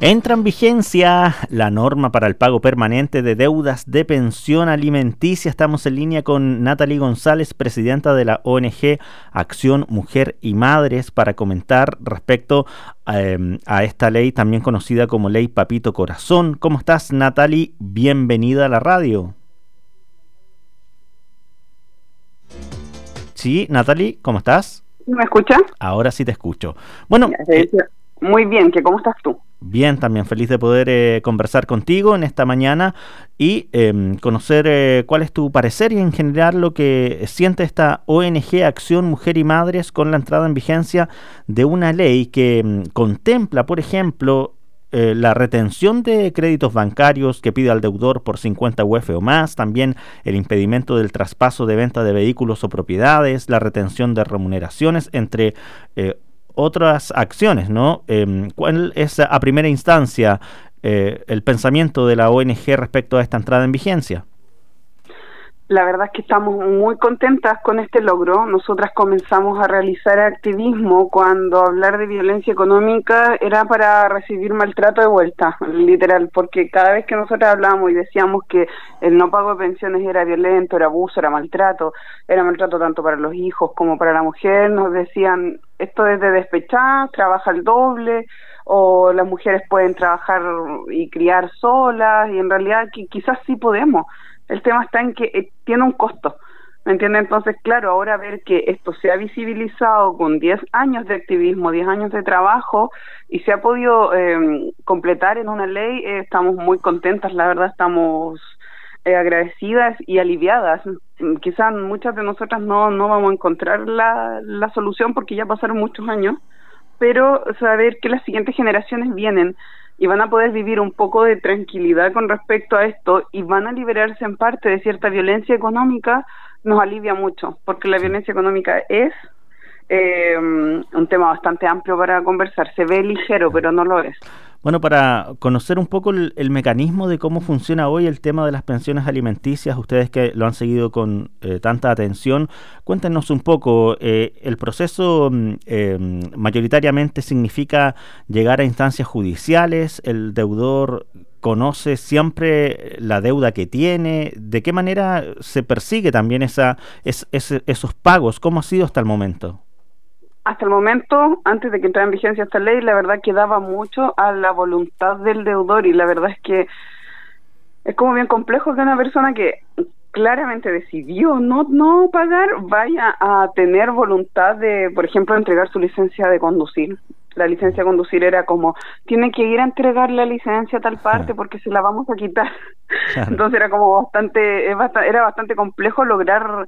Entra en vigencia la norma para el pago permanente de deudas de pensión alimenticia. Estamos en línea con Natalie González, presidenta de la ONG Acción Mujer y Madres, para comentar respecto a esta ley también conocida como Ley Papito Corazón. ¿Cómo estás, Natalie? Bienvenida a la radio. Sí, Natalie, ¿cómo estás? ¿Me escuchas? Ahora sí te escucho. Bueno, muy bien, ¿cómo estás tú? Bien, también feliz de poder conversar contigo en esta mañana y conocer cuál es tu parecer y en general lo que siente esta ONG Acción Mujer y Madres con la entrada en vigencia de una ley que contempla, por ejemplo, la retención de créditos bancarios que pide al deudor por 50 UF o más, también el impedimento del traspaso de venta de vehículos o propiedades, la retención de remuneraciones, entre otras acciones, ¿no? ¿Cuál es a primera instancia el pensamiento de la ONG respecto a esta entrada en vigencia? La verdad es que estamos muy contentas con este logro. Nosotras comenzamos a realizar activismo cuando hablar de violencia económica era para recibir maltrato de vuelta, literal, porque cada vez que nosotros hablábamos y decíamos que el no pago de pensiones era violento, era abuso, era maltrato tanto para los hijos como para la mujer, nos decían, esto es de despechadas, trabaja el doble, o las mujeres pueden trabajar y criar solas, y en realidad quizás sí podemos. El tema está en que tiene un costo, ¿me entiendes? Entonces, claro, ahora ver que esto se ha visibilizado con 10 años de activismo, 10 años de trabajo, y se ha podido completar en una ley, estamos muy contentas, la verdad, estamos agradecidas y aliviadas. Quizás muchas de nosotras no vamos a encontrar la solución porque ya pasaron muchos años, pero saber que las siguientes generaciones vienen y van a poder vivir un poco de tranquilidad con respecto a esto y van a liberarse en parte de cierta violencia económica, nos alivia mucho, porque la violencia económica es un tema bastante amplio para conversar. Se ve ligero, pero no lo es. Bueno, para conocer un poco el mecanismo de cómo funciona hoy el tema de las pensiones alimenticias, ustedes que lo han seguido con tanta atención, cuéntenos un poco. El proceso mayoritariamente significa llegar a instancias judiciales, el deudor conoce siempre la deuda que tiene, ¿de qué manera se persigue también esos pagos? ¿Cómo ha sido hasta el momento? Hasta el momento, antes de que entrara en vigencia esta ley, la verdad que daba mucho a la voluntad del deudor, y la verdad es que es como bien complejo que una persona que claramente decidió no pagar vaya a tener voluntad de, por ejemplo, entregar su licencia de conducir. La licencia de conducir era como, tiene que ir a entregar la licencia a tal parte porque se la vamos a quitar. Claro. Entonces era como era bastante complejo lograr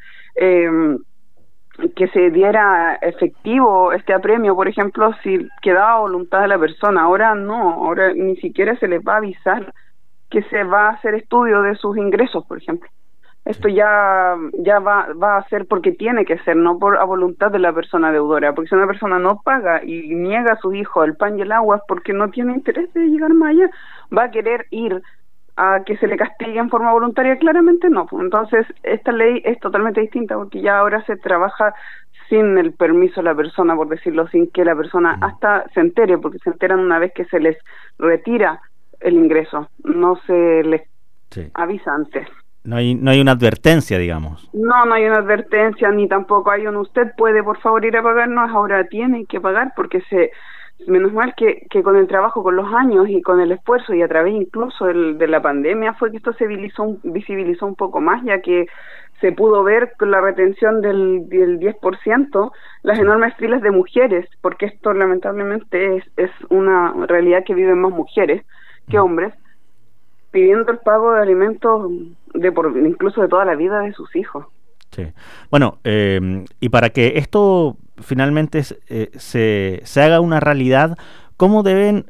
que se diera efectivo este apremio, por ejemplo, si quedaba a voluntad de la persona. Ahora no, ahora ni siquiera se les va a avisar que se va a hacer estudio de sus ingresos, por ejemplo. Esto ya va a ser porque tiene que ser, no por a voluntad de la persona deudora, porque si una persona no paga y niega a sus hijos el pan y el agua porque no tiene interés de llegar más allá, va a querer ir a que se le castigue en forma voluntaria. Claramente no. Entonces esta ley es totalmente distinta porque ya ahora se trabaja sin el permiso de la persona, por decirlo, sin que la persona hasta se entere, porque se enteran una vez que se les retira el ingreso, no se les avisa antes. No hay una advertencia, digamos. No hay una advertencia, ni tampoco hay usted puede por favor ir a pagarnos, ahora tiene que pagar, porque menos mal que con el trabajo, con los años y con el esfuerzo, y a través incluso de la pandemia, fue que esto se visibilizó un poco más, ya que se pudo ver con la retención del 10% las enormes filas de mujeres, porque esto lamentablemente es una realidad que viven más mujeres que hombres, pidiendo el pago de alimentos incluso de toda la vida de sus hijos. Sí. Bueno, y para que esto finalmente se haga una realidad, ¿cómo deben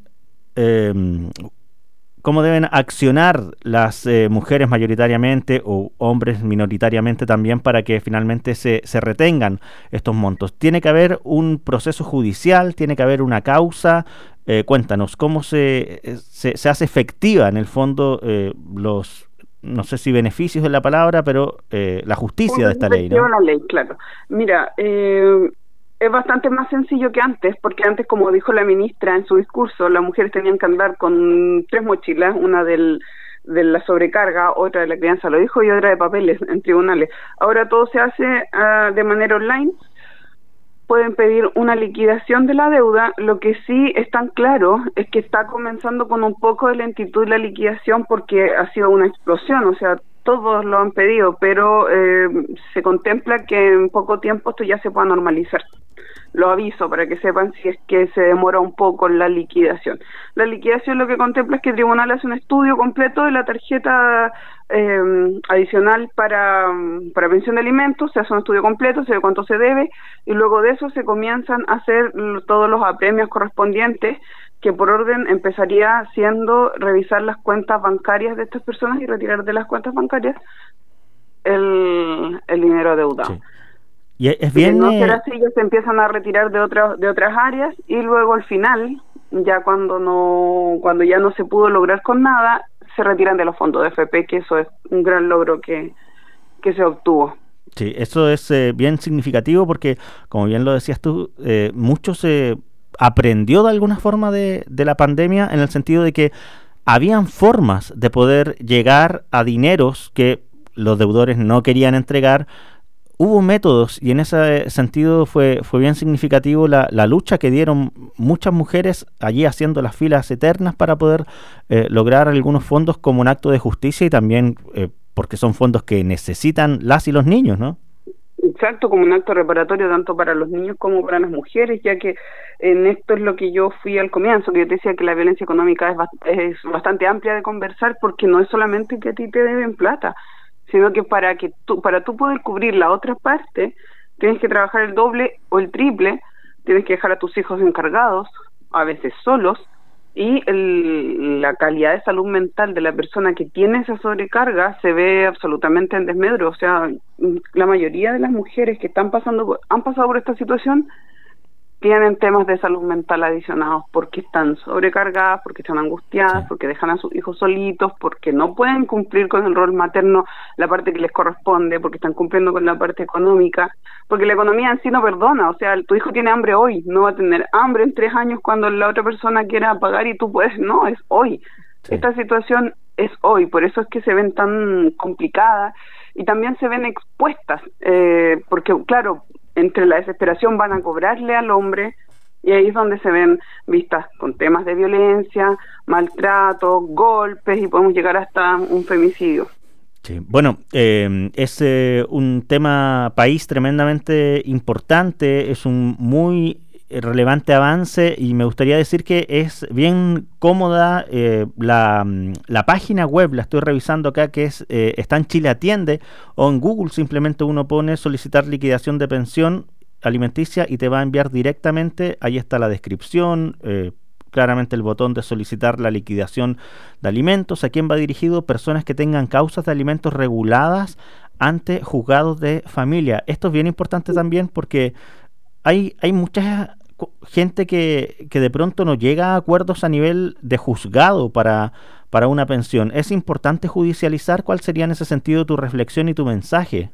accionar las mujeres mayoritariamente o hombres minoritariamente también para que finalmente se retengan estos montos? ¿Tiene que haber un proceso judicial? ¿Tiene que haber una causa? Cuéntanos, ¿cómo se hace efectiva en el fondo no sé si beneficios es la palabra, pero la justicia de esta ley, ¿no? La ley, claro. Mira, es bastante más sencillo que antes, porque antes, como dijo la ministra en su discurso, las mujeres tenían que andar con 3 mochilas, una de la sobrecarga, otra de la crianza, lo dijo, y otra de papeles en tribunales. Ahora todo se hace de manera online. Pueden pedir una liquidación de la deuda. Lo que sí es tan claro es que está comenzando con un poco de lentitud la liquidación porque ha sido una explosión, o sea, todos lo han pedido, pero se contempla que en poco tiempo esto ya se pueda normalizar. Lo aviso para que sepan si es que se demora un poco la liquidación. La liquidación lo que contempla es que el tribunal hace un estudio completo de la tarjeta adicional para pensión de alimentos, se hace un estudio completo, se ve cuánto se debe, y luego de eso se comienzan a hacer todos los apremios correspondientes, que por orden empezaría siendo revisar las cuentas bancarias de estas personas y retirar de las cuentas bancarias el dinero adeudado. Sí. Y es bien... no será así, ellos se empiezan a retirar de otras áreas, y luego al final, ya cuando ya no se pudo lograr con nada, se retiran de los fondos de AFP, que eso es un gran logro que se obtuvo. Sí, eso es bien significativo porque, como bien lo decías tú, mucho se aprendió de alguna forma de la pandemia, en el sentido de que habían formas de poder llegar a dineros que los deudores no querían entregar. Hubo métodos, y en ese sentido fue bien significativo la lucha que dieron muchas mujeres allí haciendo las filas eternas para poder lograr algunos fondos como un acto de justicia, y también porque son fondos que necesitan las y los niños, ¿no? Exacto, como un acto reparatorio tanto para los niños como para las mujeres, ya que en esto es lo que yo fui al comienzo, que yo te decía que la violencia económica es bastante amplia de conversar, porque no es solamente que a ti te deben plata, sino que para tú poder cubrir la otra parte, tienes que trabajar el doble o el triple, tienes que dejar a tus hijos encargados, a veces solos, y la calidad de salud mental de la persona que tiene esa sobrecarga se ve absolutamente en desmedro. O sea, la mayoría de las mujeres que han pasado por esta situación tienen temas de salud mental adicionados, porque están sobrecargadas, porque están angustiadas, sí, porque dejan a sus hijos solitos, porque no pueden cumplir con el rol materno, la parte que les corresponde, porque están cumpliendo con la parte económica, porque la economía en sí no perdona. O sea, tu hijo tiene hambre hoy, no va a tener hambre en 3 años cuando la otra persona quiera pagar y tú puedes, no, es hoy. Sí. Esta situación es hoy, por eso es que se ven tan complicadas y también se ven expuestas, porque claro, entre la desesperación van a cobrarle al hombre, y ahí es donde se ven vistas con temas de violencia, maltrato, golpes, y podemos llegar hasta un femicidio. Sí. Bueno, es un tema país tremendamente importante, es un muy relevante avance, y me gustaría decir que es bien cómoda la página web, la estoy revisando acá, que está en Chile Atiende, o en Google simplemente uno pone solicitar liquidación de pensión alimenticia y te va a enviar directamente, ahí está la descripción, claramente el botón de solicitar la liquidación de alimentos. ¿A quién va dirigido? Personas que tengan causas de alimentos reguladas ante juzgados de familia. Esto es bien importante también porque hay mucha gente que de pronto no llega a acuerdos a nivel de juzgado para una pensión. Es importante judicializar. ¿Cuál sería en ese sentido tu reflexión y tu mensaje?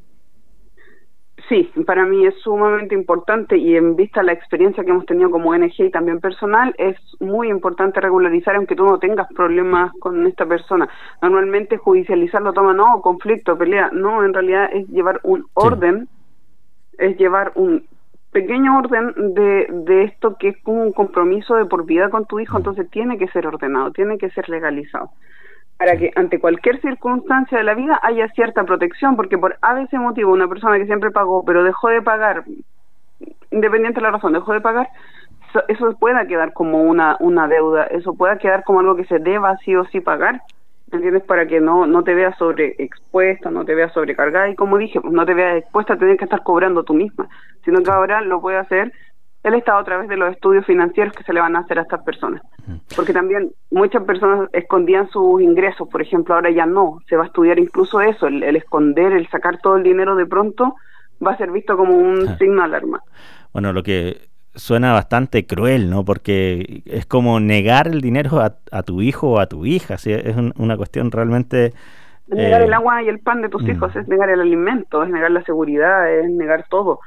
Sí, para mí es sumamente importante, y en vista de la experiencia que hemos tenido como ONG y también personal, es muy importante regularizar aunque tú no tengas problemas con esta persona. Normalmente judicializar lo toma, no, conflicto, pelea, no, en realidad es llevar un orden, sí, es llevar un pequeño orden de esto que es como un compromiso de por vida con tu hijo, entonces tiene que ser ordenado, tiene que ser legalizado, para que ante cualquier circunstancia de la vida haya cierta protección, porque por a veces motivo una persona que siempre pagó, pero dejó de pagar, independiente de la razón, dejó de pagar, eso pueda quedar como una deuda, eso pueda quedar como algo que se deba sí o sí pagar, ¿entiendes? Para que no te veas sobreexpuesta, no te veas sobrecargada, y como dije, pues no te veas expuesta a tener que estar cobrando tú misma, sino que ahora lo puede hacer el Estado a través de los estudios financieros que se le van a hacer a estas personas. Porque también muchas personas escondían sus ingresos, por ejemplo, ahora ya no, se va a estudiar incluso eso, el esconder, el sacar todo el dinero de pronto, va a ser visto como un signo de alarma. Bueno, lo que suena bastante cruel, ¿no? Porque es como negar el dinero a tu hijo o a tu hija, ¿sí? Es una cuestión realmente... Es negar el agua y el pan de tus hijos, es negar el alimento, es negar la seguridad, es negar todo.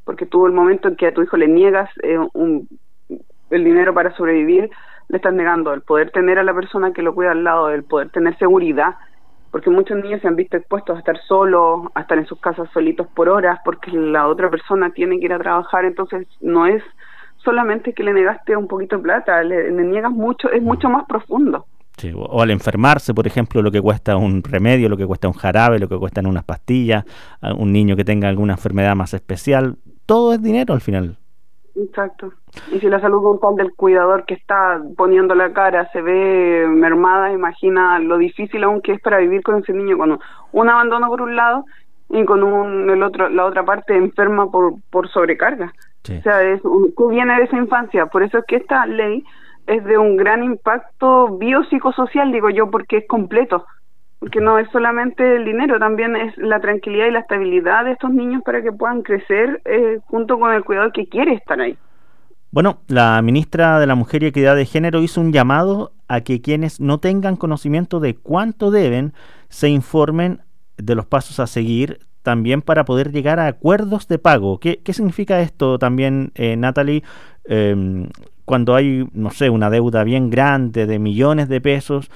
porque tú el momento en que a tu hijo le niegas el dinero para sobrevivir, le estás negando el poder tener a la persona que lo cuida al lado, el poder tener seguridad, porque muchos niños se han visto expuestos a estar solos, a estar en sus casas solitos por horas, porque la otra persona tiene que ir a trabajar. Entonces no es solamente que le negaste un poquito de plata, le niegas mucho, es mucho más profundo. Sí, o al enfermarse, por ejemplo, lo que cuesta un remedio, lo que cuesta un jarabe, lo que cuestan unas pastillas, a un niño que tenga alguna enfermedad más especial, todo es dinero al final. Exacto. Y si la salud mental del cuidador que está poniendo la cara se ve mermada, imagina lo difícil aún que es para vivir con ese niño, con un abandono por un lado y con la otra parte enferma por sobrecarga. Sí. O sea, tú vienes de esa infancia, por eso es que esta ley es de un gran impacto biopsicosocial, digo yo, porque es completo. Porque no es solamente el dinero, también es la tranquilidad y la estabilidad de estos niños para que puedan crecer junto con el cuidador que quiere estar ahí. Bueno, la ministra de la Mujer y Equidad de Género hizo un llamado a que quienes no tengan conocimiento de cuánto deben se informen de los pasos a seguir, también para poder llegar a acuerdos de pago. ¿Qué significa esto también, Natalie? Cuando hay, no sé, una deuda bien grande de millones de pesos,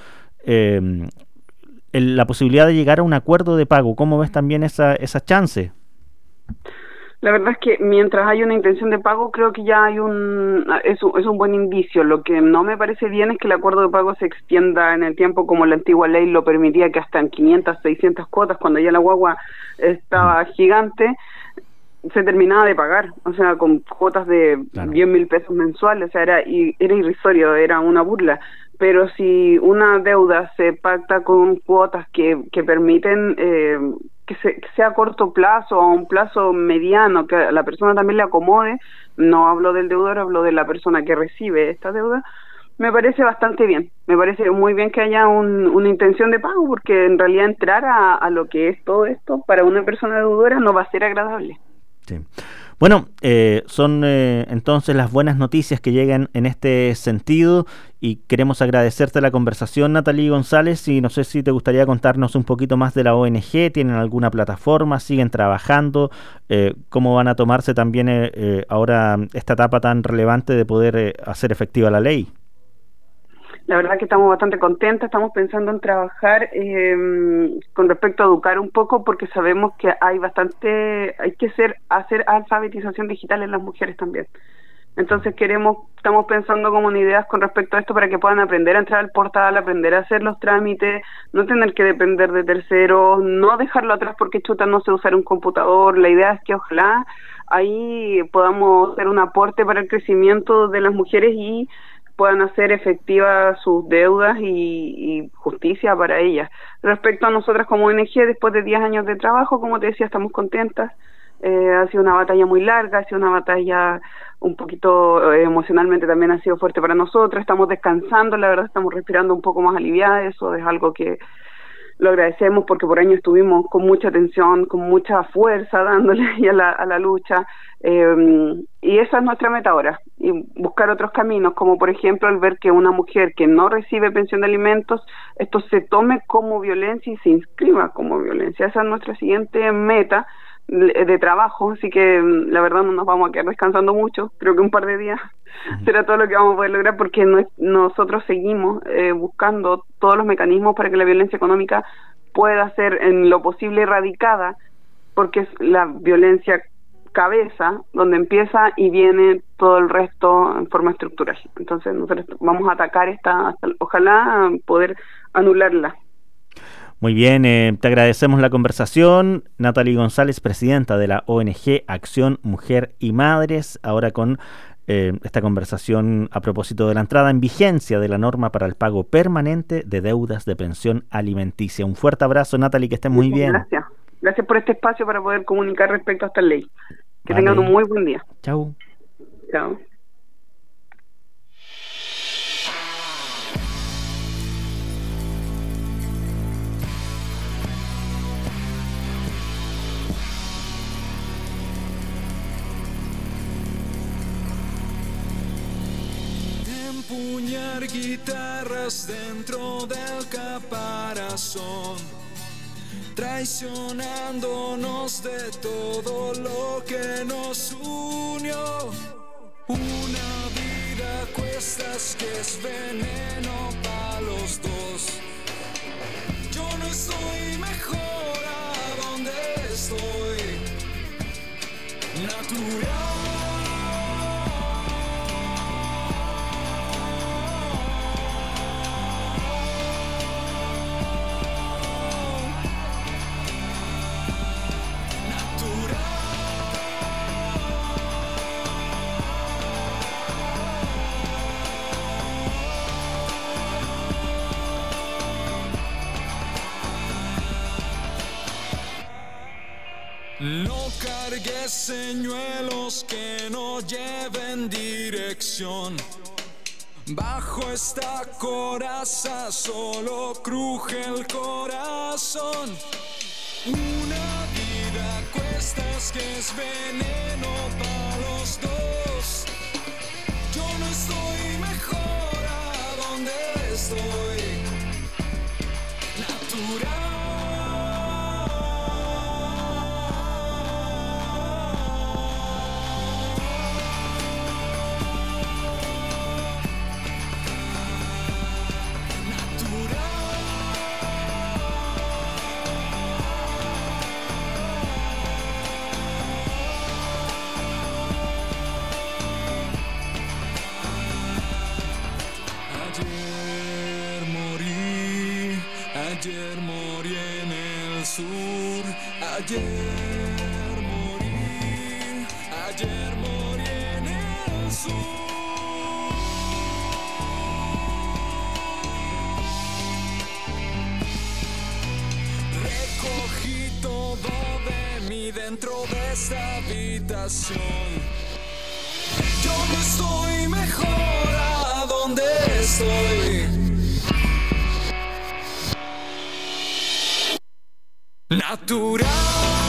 la posibilidad de llegar a un acuerdo de pago, ¿cómo ves también esa chance? La verdad es que mientras hay una intención de pago, creo que ya hay es un buen indicio. Lo que no me parece bien es que el acuerdo de pago se extienda en el tiempo como la antigua ley lo permitía, que hasta en 500, 600 cuotas, cuando ya la guagua estaba gigante, se terminaba de pagar, o sea, con cuotas de 10.000 pesos mensuales, o sea, era irrisorio, era una burla. Pero si una deuda se pacta con cuotas que permiten que sea a corto plazo o a un plazo mediano, que a la persona también le acomode, no hablo del deudor, hablo de la persona que recibe esta deuda, me parece bastante bien. Me parece muy bien que haya una intención de pago, porque en realidad entrar a lo que es todo esto para una persona deudora no va a ser agradable. Sí. Bueno, son entonces las buenas noticias que llegan en este sentido y queremos agradecerte la conversación, Natalie González, y no sé si te gustaría contarnos un poquito más de la ONG. ¿Tienen alguna plataforma? ¿Siguen trabajando? ¿Cómo van a tomarse también ahora esta etapa tan relevante de poder hacer efectiva la ley? La verdad que estamos bastante contentas, estamos pensando en trabajar con respecto a educar un poco, porque sabemos que hay que hacer alfabetización digital en las mujeres también. Entonces estamos pensando como en ideas con respecto a esto para que puedan aprender a entrar al portal, aprender a hacer los trámites, no tener que depender de terceros, no dejarlo atrás porque chuta no sé usar un computador. La idea es que ojalá ahí podamos hacer un aporte para el crecimiento de las mujeres y puedan hacer efectivas sus deudas y justicia para ellas. Respecto a nosotras como ONG, después de 10 años de trabajo, como te decía, estamos contentas. Ha sido una batalla muy larga, ha sido una batalla un poquito emocionalmente también ha sido fuerte para nosotros. Estamos descansando, la verdad estamos respirando un poco más aliviadas. Eso es algo que lo agradecemos, porque por años estuvimos con mucha tensión, con mucha fuerza dándole a la lucha, y esa es nuestra meta ahora, y buscar otros caminos, como por ejemplo el ver que una mujer que no recibe pensión de alimentos, esto se tome como violencia y se inscriba como violencia. Esa es nuestra siguiente meta de trabajo, así que la verdad no nos vamos a quedar descansando mucho. Creo que un par de días será todo lo que vamos a poder lograr, porque nosotros seguimos buscando todos los mecanismos para que la violencia económica pueda ser en lo posible erradicada, porque es la violencia cabeza donde empieza y viene todo el resto en forma estructural. Entonces nosotros vamos a atacar hasta ojalá poder anularla. Muy bien, te agradecemos la conversación. Natalie González, presidenta de la ONG Acción Mujer y Madres, ahora con esta conversación a propósito de la entrada en vigencia de la norma para el pago permanente de deudas de pensión alimenticia. Un fuerte abrazo, Natalie, que estés muy bien. Gracias. Gracias por este espacio para poder comunicar respecto a esta ley. Que tengan un muy buen día. Chau. Chao. Empuñar guitarras dentro del caparazón traicionándonos de todo lo que nos unió. Una vida a cuestas que es veneno para los dos. Yo no estoy mejor a donde estoy. Natural. No cargues señuelos que no lleven dirección. Bajo esta coraza solo cruje el corazón. Una vida a cuestas que es veneno para los dos. Yo no estoy mejor a donde estoy. Natural. Ayer morí en el sur, ayer morí en el sur. Recogí todo de mí dentro de esta habitación. Yo no estoy mejor a donde estoy. Natural.